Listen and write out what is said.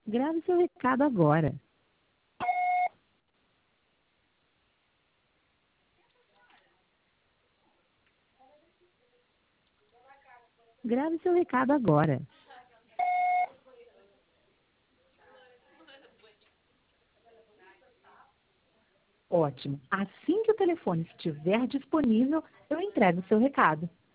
Grave seu recado agora. Grave seu recado agora. Ótimo. Assim que o telefone estiver disponível, eu entrego o seu recado.